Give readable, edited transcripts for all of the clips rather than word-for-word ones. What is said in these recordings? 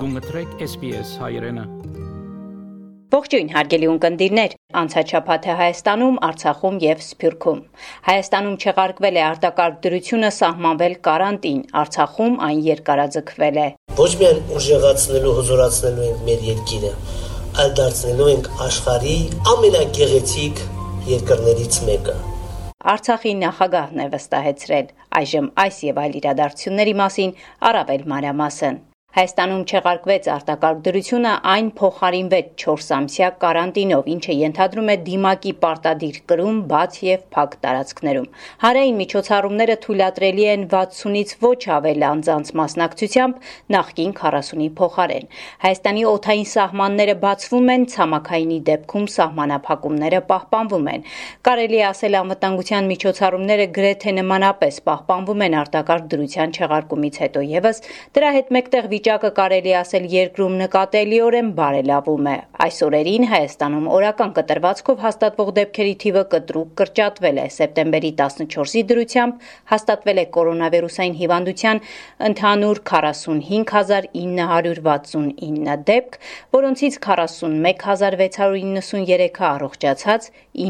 Գունգտրեք SPS հայրենը։ Ողջույն հարգելի ունկնդիրներ, անցաչափա թե Հայաստանում, Արցախում եւ Սփյուռքում։ Հայաստանում չեղարկվել է արտակարգ դրությունը, սահմանվել կարանտին, Արցախում այն երկարաձգվել է։ Ոչ միայն ուժեղացնելու, հզորացնելու ենք մեր երկիրը, այլ դարձնելու ենք աշխարհի ամենագեղեցիկ երկրներից մեկը։ Արցախի նախագահն է վստահեցրել, այժմ այս եւ այլ իրադարձությունների մասին առավել մանրամասն։ Հայաստանում չեղարկվեց արտակարգ դրությունը, այն փոխարինվեց 4-ամսյա կարանտինով, ինչը ենթադրում է դիմակի պարտադիր կրում բաց եւ փակ տարածքներում։ Հանրային միջոցառումները թույլատրելի են 60-ից ոչ ավել անձանց մասնակցությամբ, նախկին 40-ի փոխարեն։ Հայաստանի օդային սահմանները բացվում են, ցամաքայինի դեպքում սահմանափակումները պահպանվում են։ Կարելի է ասել, անվտանգության միջոցառումները գրեթե նմանապես պահպանվում են արտակարգ դրության չեղարկումից հետո եւս, դրա հետ մեկտեղ վիճակը կարելի ասել երկրում նկատելիորեն բարելավում է։ Այս օրերին Հայաստանում օրական կտրվածքով հաստատվող դեպքերի թիվը կտրուկ կրճատվել է։ Սեպտեմբերի 14-ի դրությամբ հաստատվել է կորոնավիրուսային հիվանդության ընդհանուր 45969 դեպք, որոնցից 41693-ը առողջացած,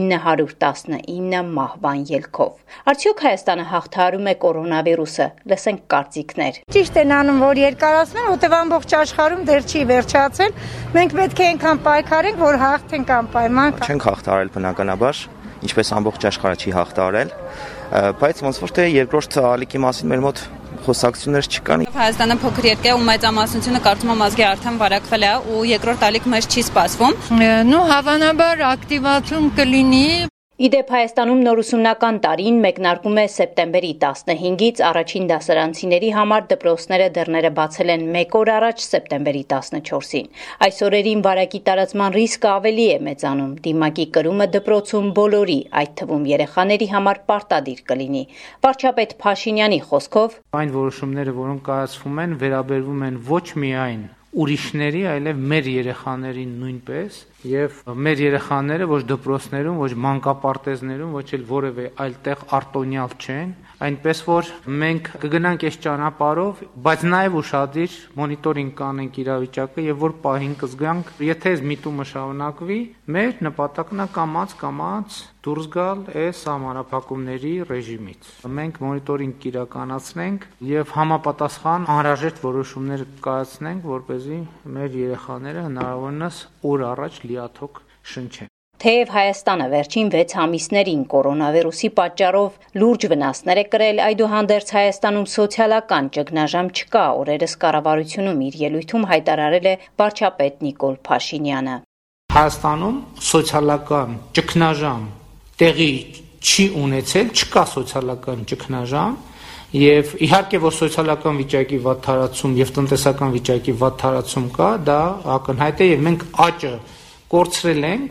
919 մահվան ելքով։ Արդյոք Հայաստանը հաղթահարում է կորոնավիրուսը։ Լսենք կարծիքներ։ Ճիշտ են անում, որ երկարացնեն, որտեղ ամբողջ աշխարհում դեռ չի վերջացել։ Մենք պետք է այնքան պայքարենք, որ հաղթենք անպայման։ Չենք հաղթահարել բնականաբար, ինչպես ամբողջ աշխարհը չի հաղթահարել, բայց ոնց որ թե երկրորդ ալիքի մասին մեր մոտ խոսակցություններ չկան։ Հայաստանը փոքր երկր է ու մեծամասնությունը կարծում եմ ազգի արդեն վարակվել է ու երկրորդ ալիք մեզ չի սպասվում։ Հավանաբար ակտիվացում կլինի։ Իդեպ Հայաստանում նոր ուսումնական տարին մեկնարկում է սեպտեմբերի 15-ից, առաջին դասարանցիների համար դպրոցները դռները բացել են 1 օր առաջ սեպտեմբերի 14-ին։ Այս օրերին վարակի տարածման ռիսկը ավելի է մեծանում, դիմակի կրումը դպրոցում բոլորի, այդ թվում երեխաների համար պարտադիր կլինի։ Վարչապետ Փաշինյանի խոսքով այն որոշումները, որոնք կայացվում են, վերաբերվում են ոչ միայն ուրիշների, այլև մեր երեխաներին նույնպես, եւ մեր երեխաները ոչ դպրոցներում, ոչ մանկապարտեզներում, ոչ էլ որևէ այլ տեղ արտոնյալ չեն, այնպես որ մենք կգնանք այս ճանապարհով, բայց նաեւ ուշադիր մոնիտորինգ կանենք իրավիճակը եւ որ պահին կզգանք, եթե այս միտումը շարունակվի, մեր նպատակն է կամաց դուրս գալ այս սահմանափակումների ռեժիմից։ Մենք մոնիտորինգ կիրականացնենք եւ համապատասխան անհրաժեշտ որոշումներ կայացնենք, որպեսզի մեր երեխաները հնարավորինս օր առաջ լիաթոք շնչեն։ Թեև Հայաստանը վերջին 6 ամիսներին կորոնավիրուսի պատճառով լուրջ վնասներ է կրել, այդուհանդերձ Հայաստանում սոցիալական ճգնաժամ չկա, օրերս կառավարությունում իր ելույթում հայտարարել է վարչապետ Նիկոլ Փաշինյանը։ Հայաստանում սոցիալական ճգնաժամ տեղի չի ունեցել, չկա սոցիալական ճգնաժամ, եւ իհարկե որ սոցիալական վիճակի վատ տարածում եւ տնտեսական վիճակի վատ տարածում կա, դա ակնհայտ է եւ մենք աճը կորցրել ենք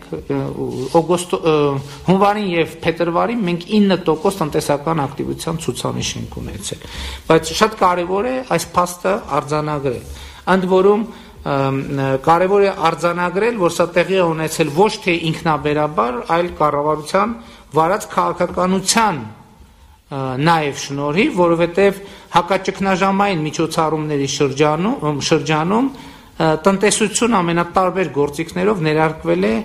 հունվարին եւ փետրվարին մենք 9% տնտեսական ակտիվության ցուցանիշ ենք ունեցել, բայց շատ կարեւոր է այս փաստը արձանագրել, ընդ որում կարևոր է արձանագրել, որ սա տեղի է ունեցել ոչ թե ինքնաբերաբար, այլ կառավարության վարած քաղաքականության նաև շնորհիվ, որովհետև հակաճգնաժամային միջոցառումների շրջանում տնտեսություն ամենատարբեր գործիքներով ներարկվել է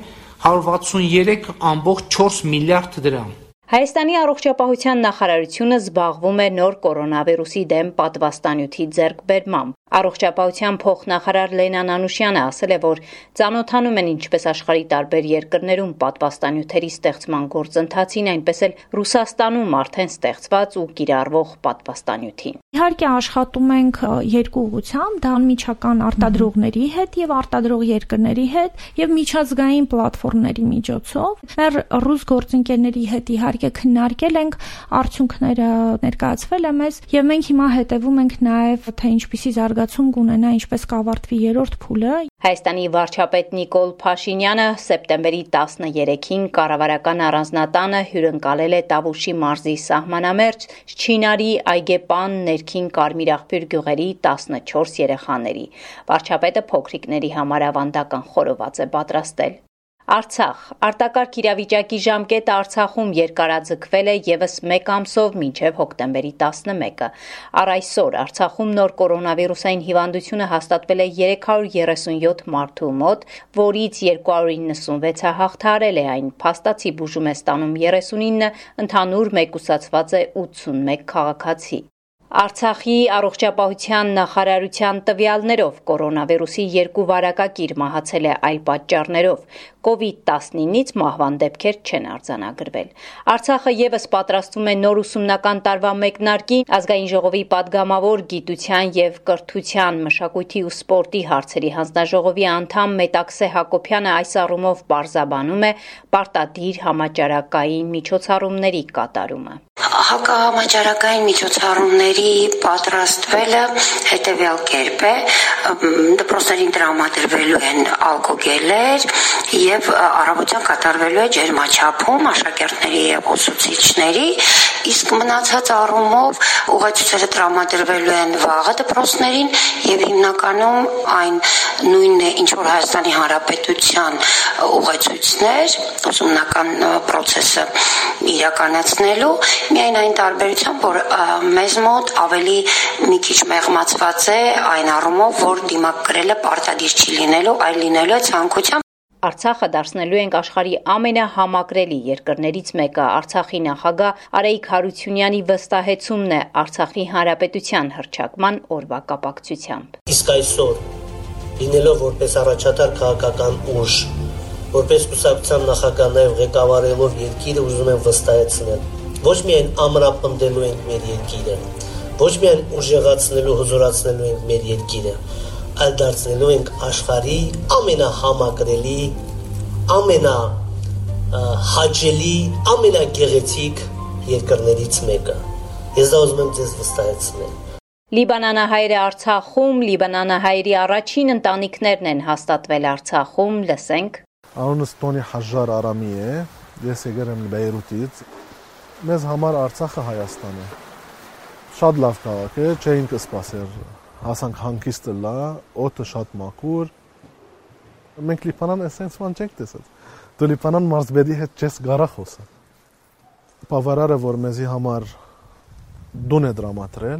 163.4 միլիարդ դրամ։ Հայաստանի առողջապահության նախարարությունը զբաղվում է նոր կորոնավիրուսի դեմ պատվաստանյութի ձեռքբերմամբ։ Առողջապահության փոխնախարար Լենան Անուշյանը ասել է, որ ծանոթանում են ինչպես աշխարհի տարբեր երկրներում պատվաստանյութերի ստեղծման գործընթացին, այնպես էլ Ռուսաստանում արդեն ստեղծված ու կիրառվող պատվաստանյութին։ Իհարկե աշխատում ենք երկու ուղղությամբ, դա անմիջական արտադրողների հետ եւ արտադրող երկրների հետ եւ միջազգային պլատֆորմների միջոցով։ Մեր ռուս գործընկերների հետ իհարկե քննարկել ենք, արդյունքները ներկայացվել է մեզ եւ մենք հիմա հետեւում ենք նաեւ թե ինչպիսի զարգացում կունենա, ինչպես կավարտվի երրորդ փուլը։ Հայաստանի վարչապետ Նիկոլ Փաշինյանը սեպտեմբերի 13-ին կառավարական առանձնատանը հյուրընկալել է Տավուշի մարզի սահմանամերձ Չինարի Այգեպան ներքին Կարմիր աղբյուր գյուղերի 14 երեխաների։ Վարչապետը փոքրիկների համար ավանդական խորոված է պատրաստել։ Արցախ արտակարգ իրավիճակի ժամկետը Արցախում երկարաձգվել է եւս 1 ամսով մինչև հոկտեմբերի 11-ը։ Առ այսօր Արցախում նոր կորոնավիրուսային հիվանդությունը հաստատվել է 337 մարդու մոտ, որից 296-ը հաղթահարել է այն։ Փաստացի բուժում է ստանում 39, ընդհանուր մեկուսացված է 81 քաղաքացի։ Արցախի առողջապահության նախարարության տվյալներով կորոնավիրուսի 2 վարակակիր մահացել է այլ պատճառներով։ COVID-19-ից մահվան դեպքեր չեն արձանագրվել։ Արցախը եւս պատրաստվում է նոր ուսումնական տարվա մեկնարկին։ Ազգային ժողովի падգամավոր գիտության եւ կրթության, մշակույթի ու սպորտի հարցերի հանձնաժողովի անդամ Մետաքսե Հակոբյանը այս առումով պարզաբանում է պարտադիր համաճարակային միջոցառումների կատարումը։ Հակահամաճարակային միջոցառումների պատրաստվելը հետևյալ կերպ է, դպրոցներին տրամադրվելու են ալկոգելեր եւ առավոտյան կատարվելու է ջերմաչափում աշակերտների եւ ուսուցիչների, իսկ մնացած առումով ուղղացուցիչները տրամադրվելու են վաղը դպրոցներին եւ հիմնականում այն նույնն է, ինչ որ Հայաստանի Հանրապետության ուղղացույցներ, ուսումնական process-ը իրականացնելու, միայն այն տարբերությամբ, որ մեզ մոտ ավելի մի քիչ մեղմացված է այն առումով, որ դիմակ կրելը պարտադիր չի լինելու, այլ լինելու է ցանկությամբ։ Արցախը դարձնելու ենք աշխարհի ամենահամակրելի երկրներից մեկը։ Արցախի նախագահ Արայիկ Հարությունյանի վստահեցումն է Արցախի Հանրապետության հռչակման օրվա կապակցությամբ։ Իսկ այսօր, լինելով որպես առաջատար քաղաքական ուժ, որպես կուսակցության նախագահ նաև ղեկավարելով երկիրը, ուզում եմ վստահեցնել, ոչ միայն ամրապնդելու ենք մեր երկիրը, ոչ միայն ուժեղացնելու, հզորացնելու ենք մեր երկիրը, այլ դարձնելու ենք աշխարհի ամենահամակրելի, ամենահաճելի, ամենագեղեցիկ երկրներից մեկը։ Ես դա ուզում եմ ձեզ վստահեցնել։ Լիբանանահայերը Արցախում, Լիբանանահայերի առաջին ընտանիքներն են հաստատվել Արցախում, լսենք։ Անունս Տոնի Հաջար Արամի է, ես եկել եմ Բեյրութից։ Մեզ համար Արցախը Հայաստան է։ Շատ լավ քաղաք է, չէինք սպասել։ Հասանք հանգիստը լա, օդը շատ մաքուր։ Մենք Լիբանան էսենց ման չենք տեսել։ Դու Լիբանան մարզբեդի հետ չես գարա խոսել։ Բավարար է, որ մեզի համար դուն է դրամատրել,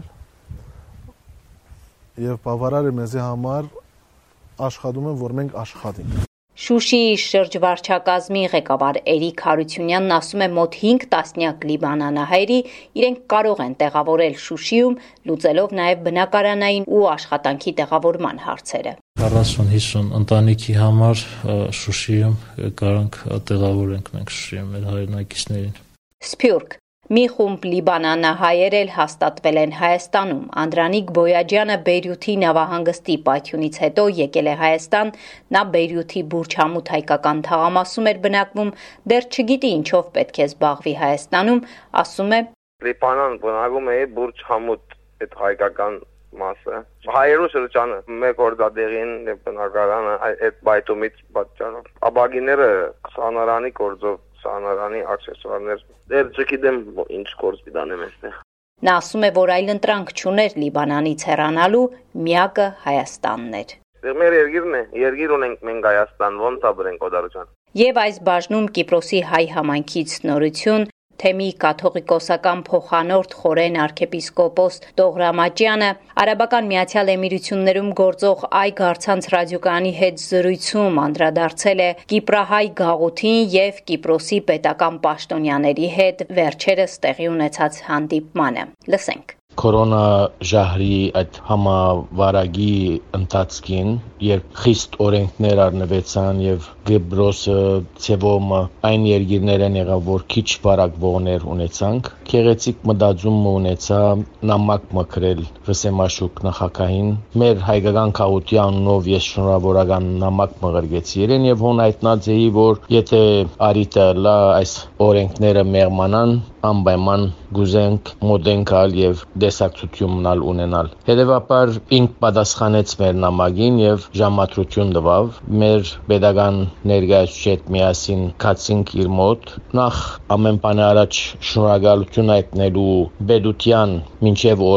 եւ բավարար է մեզի համար աշխատում են, որ մենք աշխատենք։ Շուշիի շրջվարչակազմի ղեկավար Էրիկ Հարությունյանն ասում է, մոտ 5 տասնյակ լիբանանահայերի իրենք կարող են տեղավորել Շուշիում, լուծելով նաև բնակարանային ու աշխատանքի տեղավորման հարցերը։ 40-50 ընտանիքի համար Շուշիում կարանք տեղավորենք մենք Շուշիում մեր հայրենակիցներին։ Սփյուռք մի խումբ լիբանանահայեր էլ հաստատվել են Հայաստանում։ Անդրանիկ Բոյաջյանը Բեյրութի նավահանգստի պայթյունից հետո եկել է Հայաստան, նա Բեյրութի Բուրջ-Համութ հայկական թաղամասում էր բնակվում, դեռ չգիտի ինչով պետք է զբաղվի Հայաստանում, ասում է. Լիբանան բնակվում է Բուրջ-Համութ այդ հայկական մասը։ Հայերու շրջանը մեկ օր դա դեղին բնակարանը այդ պայթյունից պատճառով։ Աբագիները սանարանի կորձով սանարանի աքսեսուարներ դեռ չգիտեմ ինչ գործ դանեմ այստեղ։ Նա ասում է, որ այլ ընտրանք չուներ Լիբանանից հեռանալու, միակը Հայաստանն էր։ Մեր երկիրն է, երկիր ունենք մենք Հայաստան, ոնց ապրենք օդարության։ Եվ այս բաժնում Կիպրոսի հայ համայնքից նորություն Թեմի կաթողիկոսական փոխանորդ խորեն arczepiskopos Տողրամաջյանը Արաբական Միացյալ Էմիրություններում գործող Այգ առցանց ռադիոկայանի հետ զրույցում անդրադարձել է Կիպրահայ գաղութին եւ Կիպրոսի պետական պաշտոնյաների հետ վերջերս տեղի ունեցած հանդիպմանը։ Լսենք։ Կորոնա ժահրի այդ համավարակի ընթացքին, երբ խիստ օրենքներ առնվեցան եւ Կիպրոսը ցևոմը այն երկիրներ են եղավ, որ քիչ վարակվողներ ունեցանք, քեղեցիկ մտածում ունեցա նամակ մկրել Վսեմաշուկ նախագահին, մեր հայկական քաղաքյանով ես շնորհավորական նամակ մղրգեցի իրեն եւ հոն հայտնածեի, որ եթե արիտը լա այս օրենքները մեղմանան, անպայման գուզենք մոդենկալ եւ դեսակցություննալ ունենալ։ Հետևաբար ինք պատասխանեց մեր նամակին եւ ժամատրություն տվավ։ Մեր pedagogan ներկայացուցիչ միասին կացինք իր մոտ։ Նախ ամեն բան առաջ շնորհակալություն հայտնելու Բեդուտյան մինչև օրս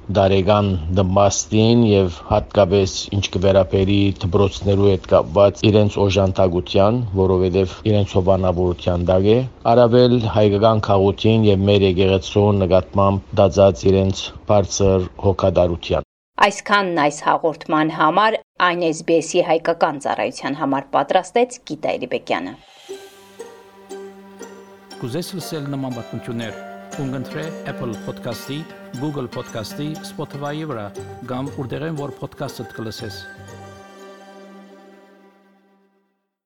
դարեգան դմաստին եւ հատկապես ինչ կվերապերի դպրոցներու հետ կապված իրենց օժանդակության, որովհետեւ իրենց հովանավորության դակ է, առավել հայկական քաղաքին եւ մեր եկեղեցու նկատմամբ դածած իրենց բարձր հոգատարության։ Այսքանն այս հաղորդման համար այն SBS-ի հայկական ծառայության համար պատրաստեց Գիտա Էլիբեկյանը։ Կուզես լսել նման բանություններ, կընտրե Apple Podcast-ի, Google Podcast-ի, Spotify-ի վրա, կամ որտեղեն որ podcast-ը կլսես։